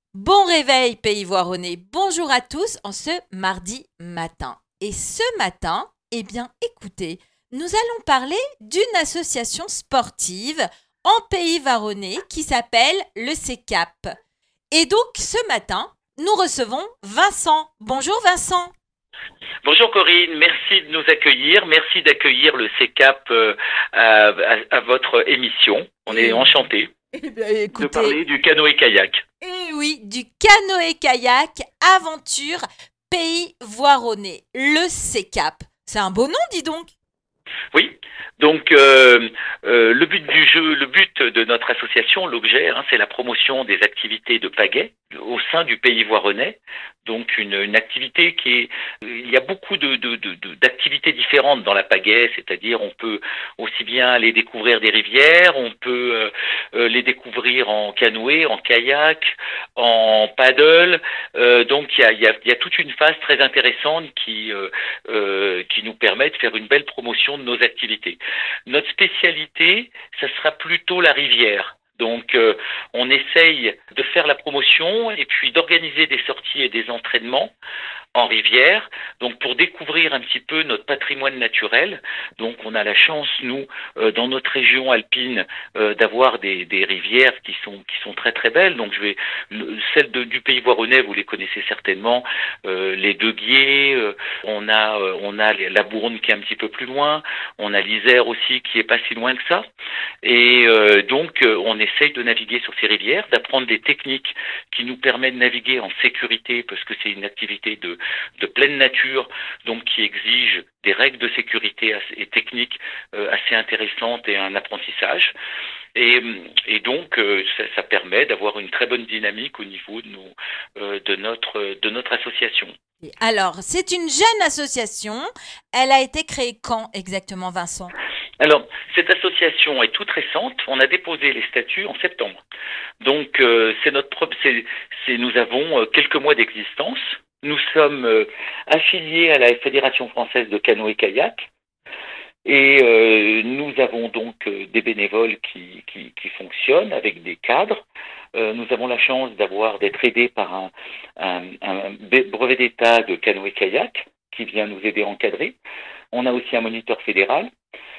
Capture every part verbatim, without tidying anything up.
Bon réveil, pays voironnais. Bonjour à tous en ce mardi matin. Et ce matin, eh bien, écoutez, nous allons parler d'une association sportive en pays varonnais qui s'appelle le C E C A P. Et donc, ce matin, nous recevons Vincent. Bonjour Vincent. Bonjour Corinne, merci de nous accueillir. Merci d'accueillir le C E C A P euh, à, à- à votre émission. On est Et, enchanté eh bien, de écoutez, parler du canoë-kayak. et oui, du canoë-kayak aventure pays voironnais, le C E C A P. C'est un beau nom, dis donc. Oui, donc euh, euh, le but du jeu, le but de notre association, l'objet, hein, c'est la promotion des activités de pagaie au sein du pays voironnais. Donc une, une activité qui est, il y a beaucoup de, de, de, de- d'activités différentes dans la pagaie, c'est-à-dire on peut aussi bien aller découvrir des rivières, on peut euh, euh, les découvrir en canoë, en kayak, en paddle. Euh, donc il y a, il y, a, il y a toute une phase très intéressante qui euh, euh, qui nous permet de faire une belle promotion de nos activités. Notre spécialité, ça sera plutôt la rivière. Donc, euh, on essaye de faire la promotion et puis d'organiser des sorties et des entraînements en rivière, donc pour découvrir un petit peu notre patrimoine naturel. Donc on a la chance, nous, euh, dans notre région alpine, euh, d'avoir des, des rivières qui sont qui sont très très belles. Donc je vais le- celles de- du pays voironnais, vous les connaissez certainement, euh, les deux Guiers, euh, on a euh, on a les- la Bourne qui est un petit peu plus loin, on a l'Isère aussi qui est pas si loin que ça. Et euh, donc euh, on essaye de naviguer sur ces rivières, d'apprendre des techniques qui nous permettent de naviguer en sécurité parce que c'est une activité de de pleine nature, donc qui exige des règles de sécurité et techniques euh, assez intéressantes et un apprentissage. Et, et donc, euh, ça, ça permet d'avoir une très bonne dynamique au niveau de, nos, euh, de, notre, de notre association. Alors, c'est une jeune association. Elle a été créée quand exactement, Vincent? Alors, cette association est toute récente. On a déposé les statuts en septembre. Donc, euh, c'est notre propre, c'est, c'est, nous avons euh, quelques mois d'existence. Nous sommes euh, affiliés à la Fédération française de canoë-kayak. Et euh, nous avons donc euh, des bénévoles qui, qui, qui fonctionnent avec des cadres. Euh, nous avons la chance d'avoir d'être aidés par un, un, un brevet d'état de canoë-kayak qui vient nous aider à encadrer. On a aussi un moniteur fédéral.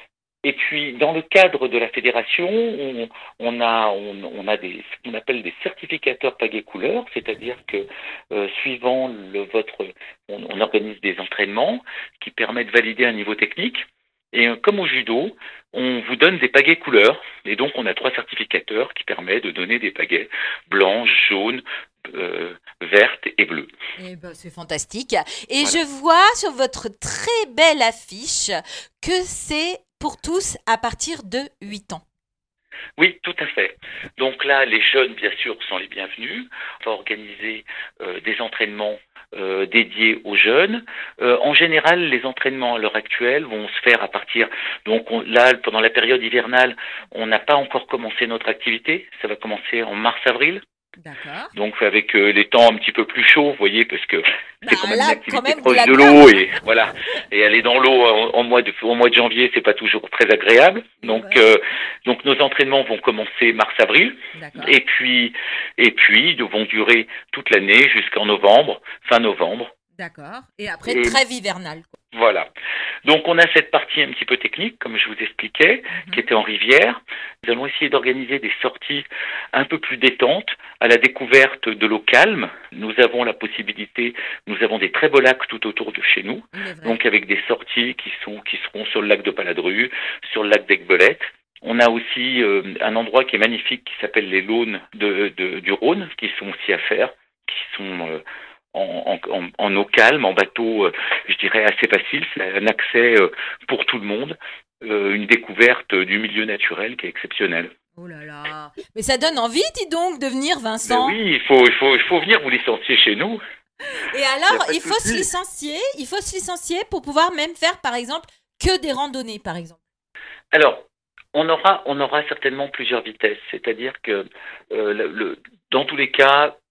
Et puis, dans le cadre de la fédération, on, on a, on, on a des, ce qu'on appelle des certificateurs pagaie couleur, c'est-à-dire que euh, suivant le, votre, on, on organise des entraînements qui permettent de valider un niveau technique. Et euh, comme au judo, on vous donne des pagaies couleurs. Et donc, on a trois certificateurs qui permettent de donner des pagaies blanches, jaunes, euh, vertes et bleues. Eh ben, c'est fantastique. Et Voilà. je vois sur votre très belle affiche que c'est pour tous à partir de huit ans. Oui, tout à fait. Donc là, les jeunes, bien sûr, sont les bienvenus. On va organiser euh, des entraînements euh, dédiés aux jeunes. Euh, en général, les entraînements à l'heure actuelle vont se faire à partir. Donc on- là, pendant la période hivernale, on n'a pas encore commencé notre activité. Ça va commencer en mars-avril. D'accord. Donc avec euh, les temps un petit peu plus chauds, vous voyez, parce que Bah c'est quand même une là, quand activité même, vous proche la de bien. l'eau et voilà. Et aller dans l'eau en, en mois de au mois de janvier, c'est pas toujours très agréable. Et Donc ouais. euh, donc nos entraînements vont commencer mars-avril D'accord. et puis et puis ils vont durer toute l'année jusqu'en novembre, fin novembre. D'accord. Et après, Et trêve hivernale. voilà. Donc on a cette partie un petit peu technique, comme je vous expliquais, qui Mhm. était en rivière. Nous allons essayer d'organiser des sorties un peu plus détentes à la découverte de l'eau calme. Nous avons la possibilité, nous avons des très beaux lacs tout autour de chez nous, Il est vrai. donc avec des sorties qui sont qui seront sur le lac de Paladru, sur le lac d'Aiguebelette. On a aussi euh, un endroit qui est magnifique qui s'appelle les Launes de, de- du Rhône, qui sont aussi à faire, qui sont euh, en, en, en eau calme, en bateau, euh, je dirais assez facile. C'est un accès euh, pour tout le monde, euh, une découverte du milieu naturel qui est exceptionnelle. Oh là là. Mais ça donne envie, dis donc, de venir, Mais Vincent. oui, il faut, il faut, il faut venir vous licencier chez nous. Et Il n'y a alors, pas de il faut se souci. licencier. Il faut se licencier pour pouvoir même faire, par exemple, que des randonnées, par exemple. Alors, on aura, on aura certainement plusieurs vitesses. C'est-à-dire que euh, le, le- dans tous les cas,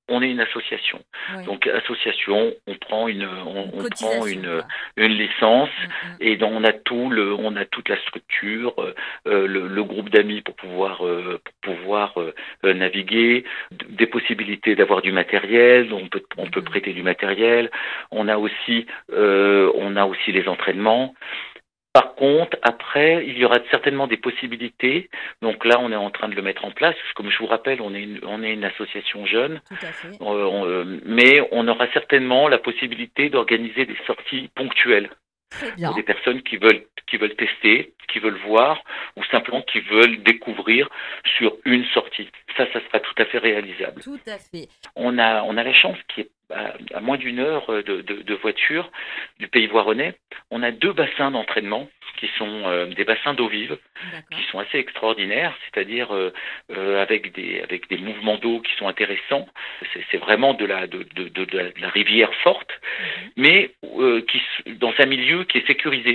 on est une association. Oui. Donc association, on prend une, on, Une on cotisation, prend une, quoi. une licence Mm, mm. et donc on a tout le, on a toute la structure, euh, euh, le, le groupe d'amis pour pouvoir, euh, pour pouvoir euh, euh, naviguer, d- des possibilités d'avoir du matériel, on peut, on peut Mhm. prêter du matériel. On a aussi, euh, on a aussi les entraînements. Par contre, après, il y aura certainement des possibilités. Donc là, on est en train de le mettre en place. Comme je vous rappelle, on est une, on est une association jeune, Tout à fait. euh, on, euh, mais on aura certainement la possibilité d'organiser des sorties ponctuelles Très pour bien. des personnes qui veulent, qui veulent tester, qui veulent voir, ou simplement qui veulent découvrir sur une sortie. Ça, ça sera tout à fait réalisable. Tout à fait. On a, on a la chance qui est à, à moins d'une heure de, de, de voiture du Pays Voironnais. On a deux bassins d'entraînement qui sont euh, des bassins d'eau vive, D'accord. qui sont assez extraordinaires, c'est-à-dire euh, euh, avec des avec des mouvements d'eau qui sont intéressants. C'est, c'est vraiment de la de, de, de, de la, de la rivière forte, Mhm. mais euh, qui dans un milieu qui est sécurisé.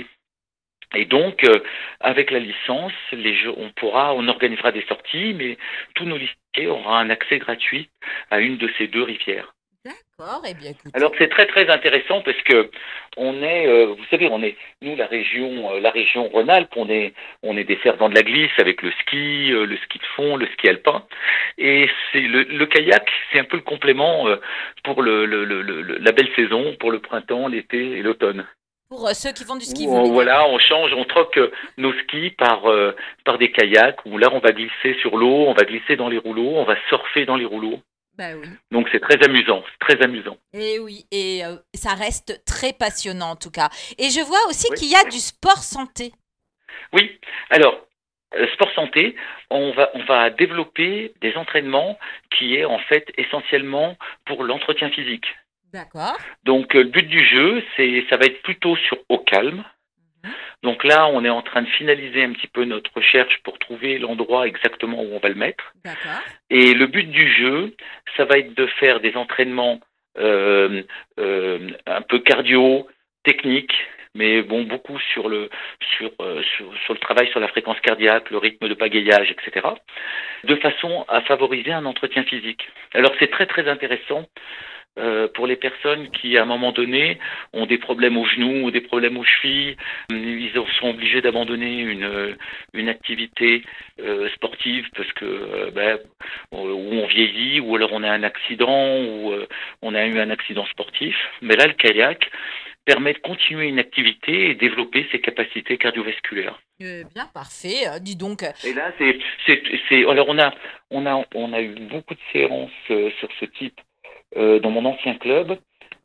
Et donc, euh, avec la licence, les jeux, on pourra, on organisera des sorties, mais tous nos licenciés auront un accès gratuit à une de ces deux rivières. D'accord. Eh bien, écoutez. Alors c'est très très intéressant parce que on est, euh, vous savez, on est nous la région, euh, la région Rhône-Alpes, on est on est des fervents de la glisse avec le ski, euh, le ski de fond, le ski alpin, et c'est le, le kayak, c'est un peu le complément euh, pour le, le, le, le- la belle saison, pour le printemps, l'été et l'automne. Pour euh, ceux qui font du ski, Où vous on, voulez dire. voilà, on change, on troque euh, nos skis par euh, par des kayaks où là on va glisser sur l'eau, on va glisser dans les rouleaux, on va surfer dans les rouleaux. Bah oui. Donc c'est très amusant, c'est très amusant. Et oui, et euh, ça reste très passionnant en tout cas. Et je vois aussi Oui. qu'il y a du sport santé. Oui. Alors, euh, sport santé, on va on va développer des entraînements qui est en fait essentiellement pour l'entretien physique. D'accord. Donc euh, le but du jeu, c'est ça va être plutôt sur eau calme. Mhm. Donc là, on est en train de finaliser un petit peu notre recherche pour trouver l'endroit exactement où on va le mettre. D'accord. Et le but du jeu, ça va être de faire des entraînements euh, euh, un peu cardio, techniques, mais bon, beaucoup sur le sur, euh, sur sur le travail sur la fréquence cardiaque, le rythme de pagayage, et cetera. De façon à favoriser un entretien physique. Alors c'est très très intéressant euh, pour les personnes qui, à un moment donné, ont des problèmes aux genoux ou des problèmes aux chevilles. Ils sont obligés d'abandonner une, une activité euh, sportive parce que euh, ben, ou on vieillit ou alors on a un accident ou euh, on a eu un accident sportif. Mais là, le kayak permet de continuer une activité et développer ses capacités cardiovasculaires. Eh bien, parfait. Euh, dis donc. Et là, c'est, c'est, c'est, alors on a, on a, on a eu beaucoup de séances euh, sur ce type euh, dans mon ancien club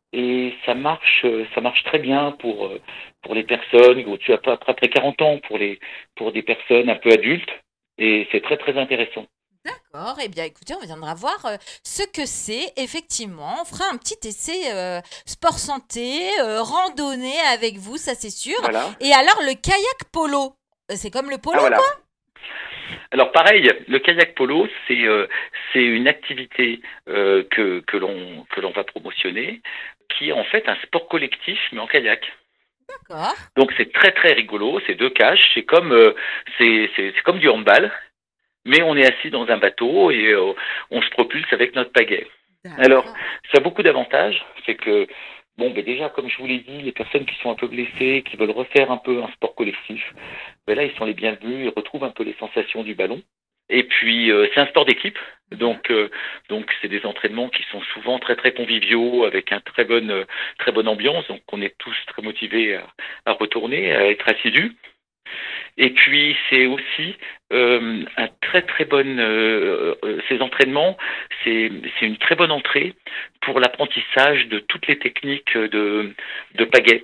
et ça marche, euh, ça marche très bien pour euh, pour les personnes au-dessus après après quarante ans, pour les pour des personnes un peu adultes et c'est très très intéressant. D'accord. Eh bien, écoutez, on viendra voir euh, ce que c'est. Effectivement, on fera un petit essai euh, sport santé, euh, randonnée avec vous, ça c'est sûr. Voilà. Et alors, le kayak polo, euh, c'est comme le Ah polo, voilà. quoi? Alors pareil, le kayak polo, c'est euh, c'est une activité euh, que que l'on que l'on va promotionner, qui est en fait un sport collectif mais en kayak. D'accord. Donc c'est très très rigolo, c'est deux cages, c'est comme euh, c'est c'est c'est comme du handball, mais on est assis dans un bateau et euh, on se propulse avec notre pagaie. Alors, D'accord. ça a beaucoup d'avantages, c'est que bon, ben déjà comme je vous l'ai dit, les personnes qui sont un peu blessées, qui veulent refaire un peu un sport collectif, ben là ils sont les bienvenus, ils retrouvent un peu les sensations du ballon. Et puis euh, c'est un sport d'équipe, donc euh, donc c'est des entraînements qui sont souvent très très conviviaux avec un très bonne euh, très bonne ambiance, donc on est tous très motivés à, à retourner, à être assidus. Et puis c'est aussi euh, un très très bonne euh, euh, ces entraînements, c'est c'est une très bonne entrée pour l'apprentissage de toutes les techniques de de pagaie.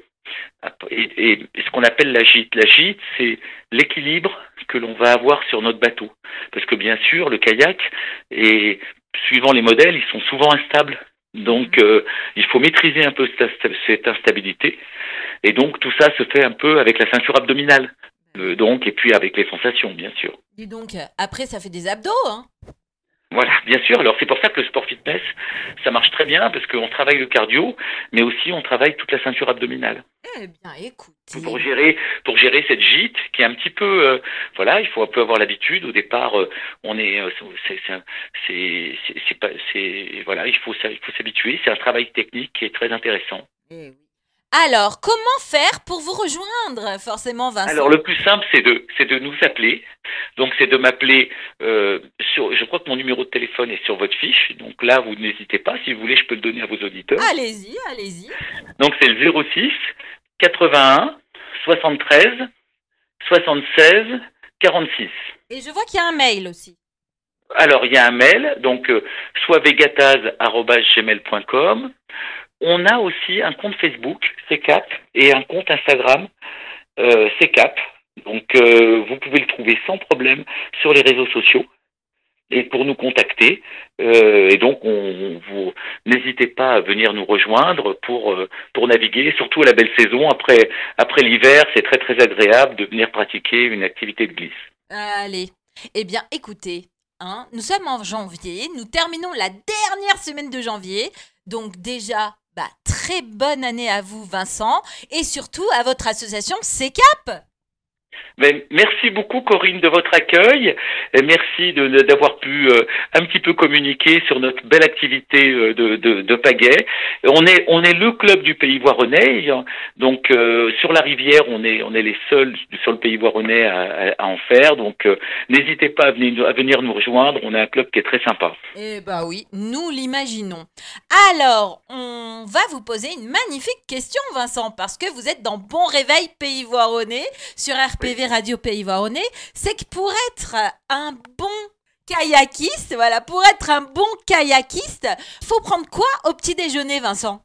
Et, et ce qu'on appelle la gîte. La gîte, c'est l'équilibre que l'on va avoir sur notre bateau. Parce que bien sûr, le kayak, et suivant les modèles, ils sont souvent instables. Donc, euh, il faut maîtriser un peu cette, cette instabilité. Et donc, tout ça se fait un peu avec la ceinture abdominale. Euh, donc, et puis avec les sensations, bien sûr. Dis donc, euh, après, ça fait des abdos, hein? Voilà, bien sûr. Alors c'est pour ça que le sport fitness, ça marche très bien parce qu'on travaille le cardio, mais aussi on travaille toute la ceinture abdominale. Eh bien, écoutez. Pour gérer, pour gérer cette gîte qui est un petit peu, euh, voilà, il faut un peu avoir l'habitude. Au départ, euh, on est, euh, c'est, c'est, c'est, c'est, c'est pas, c'est, voilà, il faut, il faut s'habituer. C'est un travail technique qui est très intéressant. Eh oui. Alors, comment faire pour vous rejoindre, forcément, Vincent? Alors le plus simple, c'est de, c'est de nous appeler. Donc c'est de m'appeler euh, sur. Je crois que mon numéro de téléphone est sur votre fiche. Donc là, vous n'hésitez pas. Si vous voulez, je peux le donner à vos auditeurs. Allez-y, allez-y. Donc c'est le zéro six quatre-vingt-un soixante-treize soixante-seize quarante-six. Et je vois qu'il y a un mail aussi. Alors il y a un mail, donc euh, soit vegataz arobase gmail point com. On a aussi un compte Facebook, C C A P, et un compte Instagram, euh, C C A P. Donc euh, vous pouvez le trouver sans problème sur les réseaux sociaux et pour nous contacter. Euh, et donc on, vous n'hésitez pas à venir nous rejoindre pour euh, pour naviguer, surtout à la belle saison. Après après l'hiver, c'est très très agréable de venir pratiquer une activité de glisse. Allez. Eh bien, écoutez, hein, nous sommes en janvier, nous terminons la dernière semaine de janvier, donc déjà, bah, très bonne année à vous, Vincent, et surtout à votre association C C A P. Mais merci beaucoup Corinne de votre accueil et merci de, de, d'avoir pu euh, un petit peu communiquer sur notre belle activité euh, de, de, de pagaie. On est on est le club du Pays Voironnais, donc euh, sur la rivière on est on est les seuls sur le Pays Voironnais à, à, à en faire. Donc euh, n'hésitez pas à venir, à venir nous rejoindre. On est un club qui est très sympa. Eh bah oui, nous l'imaginons. Alors, on va vous poser une magnifique question, Vincent, parce que vous êtes dans Bon Réveil Pays Voironnais sur R P V Radio Pays Voironnais. C'est que pour être un bon kayakiste, voilà, pour être un bon kayakiste, faut prendre quoi au petit déjeuner, Vincent?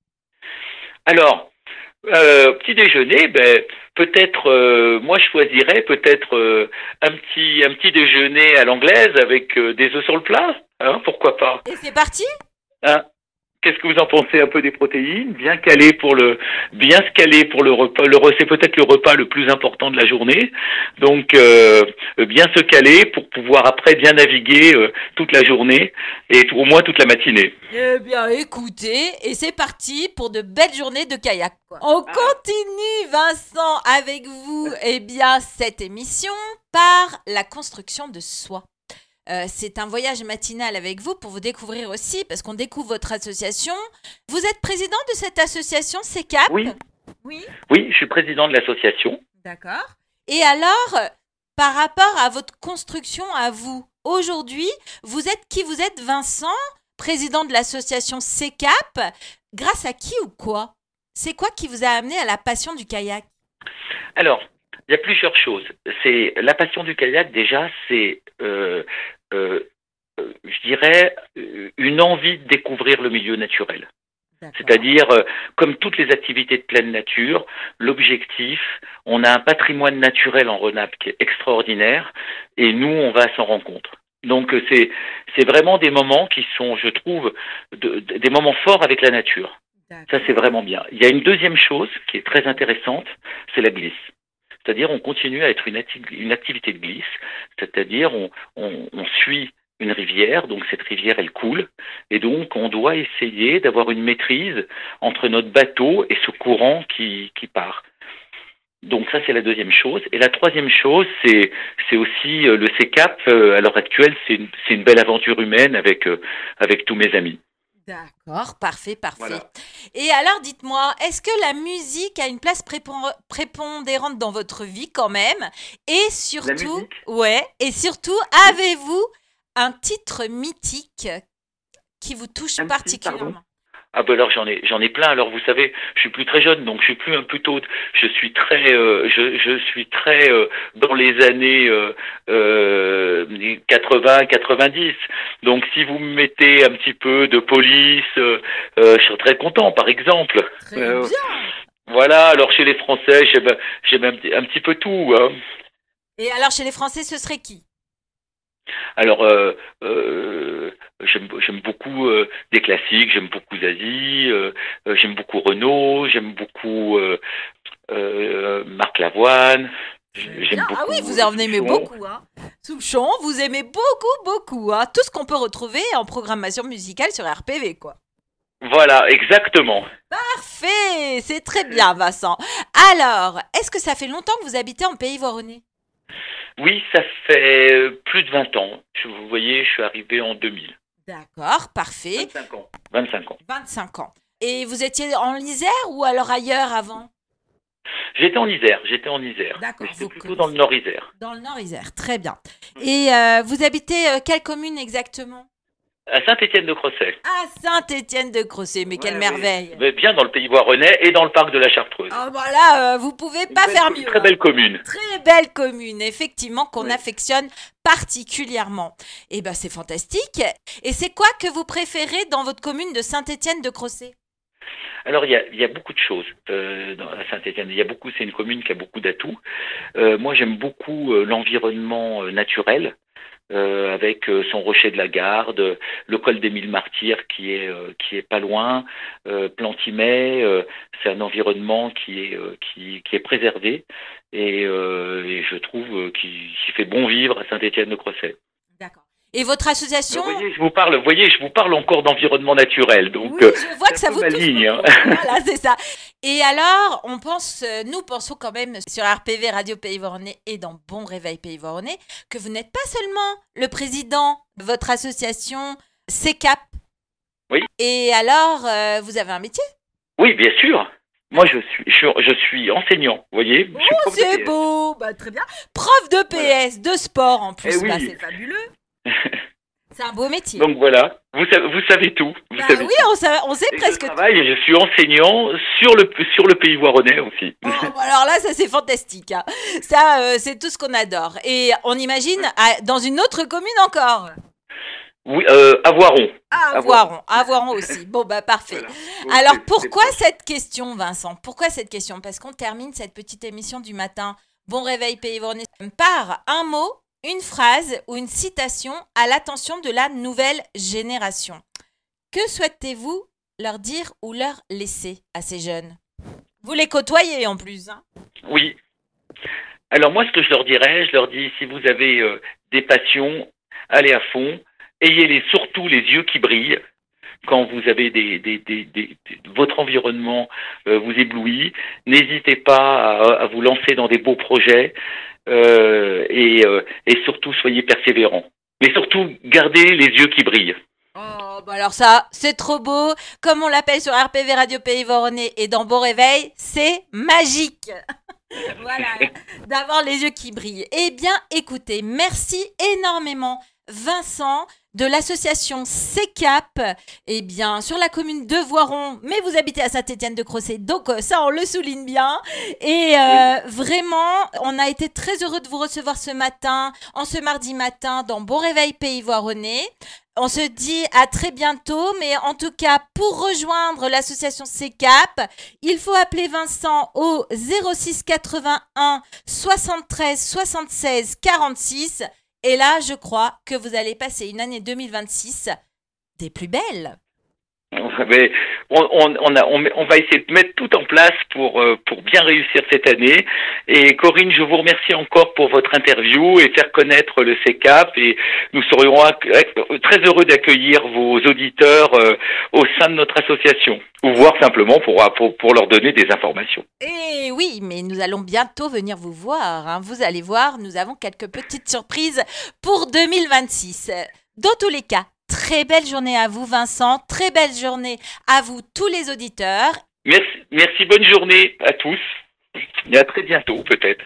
Alors, euh, petit déjeuner, ben peut-être, euh, moi je choisirais peut-être euh, un petit un petit déjeuner à l'anglaise avec euh, des œufs sur le plat, hein, pourquoi pas. Et c'est parti? Hein. Qu'est-ce que vous en pensez? Un peu des protéines, bien calé pour le, bien se caler pour le repas. Le c'est peut-être le repas le plus important de la journée. Donc euh, bien se caler pour pouvoir après bien naviguer euh, toute la journée et tout, au moins toute la matinée. Eh bien, écoutez, et c'est parti pour de belles journées de kayak, quoi. On Ah. continue, Vincent, avec vous, eh bien, cette émission par la construction de soi. Euh, c'est un voyage matinal avec vous pour vous découvrir aussi, parce qu'on découvre votre association. Vous êtes président de cette association C C A P? Oui. Oui. Oui, je suis président de l'association. D'accord. Et alors, par rapport à votre construction à vous, aujourd'hui, vous êtes qui vous êtes, Vincent, président de l'association C C A P, grâce à qui ou quoi? C'est quoi qui vous a amené à la passion du kayak? Alors, il y a plusieurs choses. C'est la passion du kayak déjà, c'est euh, euh, euh, je dirais une envie de découvrir le milieu naturel. D'accord. C'est-à-dire, euh, comme toutes les activités de pleine nature, l'objectif, on a un patrimoine naturel en Rhône-Alpes qui est extraordinaire, et nous, on va à son rencontre. Donc, c'est c'est vraiment des moments qui sont, je trouve, de, de, des moments forts avec la nature. D'accord. Ça, c'est vraiment bien. Il y a une deuxième chose qui est très intéressante, c'est la glisse. C'est-à-dire, on continue à être une, acti- une activité de glisse, c'est-à-dire, on, on, on suit une rivière, donc cette rivière, elle coule, et donc on doit essayer d'avoir une maîtrise entre notre bateau et ce courant qui, qui part. Donc ça, c'est la deuxième chose. Et la troisième chose, c'est, c'est aussi euh, le C C A P, euh, à l'heure actuelle, c'est une, c'est une belle aventure humaine avec, euh, avec tous mes amis. D'accord, parfait, parfait. Voilà. Et alors, dites-moi, est-ce que la musique a une place prépon- prépondérante dans votre vie quand même? Et surtout, ouais, et surtout, avez-vous un titre mythique qui vous touche un particulièrement? Pardon. Ah ben alors j'en ai j'en ai plein. Alors vous savez, je suis plus très jeune, donc je suis plus un plutôt. Je suis très euh, je je suis très euh, dans les années euh, euh, quatre-vingts quatre-vingt-dix. Donc si vous me mettez un petit peu de Police, euh, euh, je serais très content, par exemple. Très euh, bien. Voilà. Alors chez les Français, j'aime j'aime un, un petit peu tout. Hein. Et alors chez les Français, ce serait qui? Alors, euh, euh, j'aime, j'aime beaucoup euh, des classiques, j'aime beaucoup Zazie, euh, j'aime beaucoup Renaud, j'aime beaucoup euh, euh, Marc Lavoine, J'aime Bien. beaucoup. Ah oui, vous en aimez Souchon. beaucoup. Hein. Souchon, vous aimez beaucoup, beaucoup. Hein. Tout ce qu'on peut retrouver en programmation musicale sur R P V, quoi. Voilà, exactement. Parfait, c'est très bien, Vincent. Alors, est-ce que ça fait longtemps que vous habitez en Pays Voironnais? Oui, ça fait euh, plus de vingt ans. Je- Vous voyez, je suis arrivé en deux mille. D'accord, parfait. vingt-cinq ans. vingt-cinq ans. vingt-cinq ans. Et vous étiez en Isère ou alors ailleurs avant? J'étais en Isère, j'étais en Isère. D'accord, Mais J'étais vous plutôt dans le connaissez. Nord Isère. Dans le Nord Isère, très bien. Et euh, vous habitez euh, quelle commune exactement? À Saint-Étienne-de-Crozet. À Saint-Étienne-de-Crozet, mais quelle merveille! Mais bien dans le Pays Voironnais et dans le parc de la Chartreuse. Ah bah là, euh, vous pouvez Une pas belle- faire une mieux. Très hein. belle commune. Très belle commune, effectivement, qu'on Oui. affectionne particulièrement. Et ben c'est fantastique. Et c'est quoi que vous préférez dans votre commune de Saint-Étienne-de-Crozet? Alors il y a, il y a beaucoup de choses euh, dans, à Saint-Étienne. Il y a beaucoup, c'est une commune qui a beaucoup d'atouts. Euh, moi j'aime beaucoup euh, l'environnement euh, naturel. Euh, avec euh, son rocher de la Garde, euh, le col des Mille Martyrs qui est euh, qui est pas loin, euh, Plantimet, euh, c'est un environnement qui est euh, qui, qui est préservé et, euh, et je trouve euh, qui, qui fait bon vivre à Saint-Étienne-de-Crozet. D'accord. Et votre association? Vous voyez, je vous parle, vous voyez, je vous parle encore d'environnement naturel, donc Oui, euh, je vois que c'est ça un peu vous ma touche ligne, hein. beaucoup. Voilà, c'est ça. Et alors, on pense, euh, nous pensons quand même sur R P V Radio Pays Voironnais et dans Bon Réveil Pays Voironnais que vous n'êtes pas seulement le président de votre association C C A P. Oui. Et alors, euh, vous avez un métier? Oui, bien sûr. Moi, je suis, je suis, je suis enseignant, vous voyez. Je suis Oh, prof de c'est P S. beau, bah, très bien. Prof de P S, de sport en plus, Eh oui. bah, c'est fabuleux. C'est un beau métier. Donc voilà, vous savez, vous savez tout. Vous Bah savez oui, on sait, on sait Et presque je tout. travaille et je suis enseignant sur le, sur le Pays Voironnais aussi. Oh, bah alors là, ça c'est fantastique. hein. Ça, euh, c'est tout ce qu'on adore. Et on imagine à- dans une autre commune encore. Oui, euh, à Voiron. À À Voiron, à Voiron aussi. Bon, bah parfait. Voilà. Donc, Alors c'est- pourquoi c'est- cette question, Vincent? Pourquoi cette question? Parce qu'on termine cette petite émission du matin, Bon Réveil Pays Voironnais, par un mot, une phrase ou une citation à l'attention de la nouvelle génération. Que souhaitez-vous leur dire ou leur laisser à ces jeunes? Vous les côtoyez en plus, hein? Oui. Alors moi, ce que je leur dirais, je leur dis, si vous avez euh, des passions, allez à fond. Ayez-les surtout les yeux qui brillent. Quand vous avez des, des, des, des, des- votre environnement euh, vous éblouit, n'hésitez pas à, à vous lancer dans des beaux projets euh, et, euh, et surtout soyez persévérants. Mais surtout gardez les yeux qui brillent. Oh, bah alors ça, c'est trop beau. Comme on l'appelle sur R P V Radio Pays Voironnais et dans Bon Réveil, c'est magique. Voilà, d'avoir les yeux qui brillent. Eh bien, écoutez, merci énormément, Vincent, de l'association C C A P, eh bien, sur la commune de Voiron, mais vous habitez à Saint-Étienne-de-Crozet, donc euh, ça, on le souligne bien. Et euh, vraiment, on a été très heureux de vous recevoir ce matin, en ce mardi matin, dans Bon Réveil Pays Voironnais. On se dit à très bientôt, mais en tout cas, pour rejoindre l'association C C A P, il faut appeler Vincent au zéro six quatre-vingt-un soixante-treize soixante-seize quarante-six. Et là, je crois que vous allez passer une année deux mille vingt-six des plus belles. Mais on, on, on, a, on, on va essayer de mettre tout en place pour, euh, pour bien réussir cette année. Et Corinne, je vous remercie encore pour votre interview et faire connaître le C C A P. Et nous serions acc- très heureux d'accueillir vos auditeurs euh, au sein de notre association, ou voir simplement pour, pour, pour leur donner des informations. Et oui, mais nous allons bientôt venir vous voir. hein. Vous allez voir, nous avons quelques petites surprises pour deux mille vingt-six. Dans tous les cas, très belle journée à vous, Vincent. Très belle journée à vous, tous les auditeurs. Merci, merci, bonne journée à tous. Et à très bientôt, peut-être.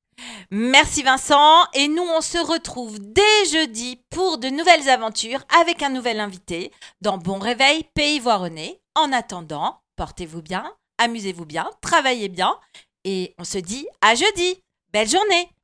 Merci, Vincent. Et nous, on se retrouve dès jeudi pour de nouvelles aventures avec un nouvel invité dans Bon Réveil Pays Voironnais. En attendant, portez-vous bien, amusez-vous bien, travaillez bien. Et on se dit à jeudi. Belle journée!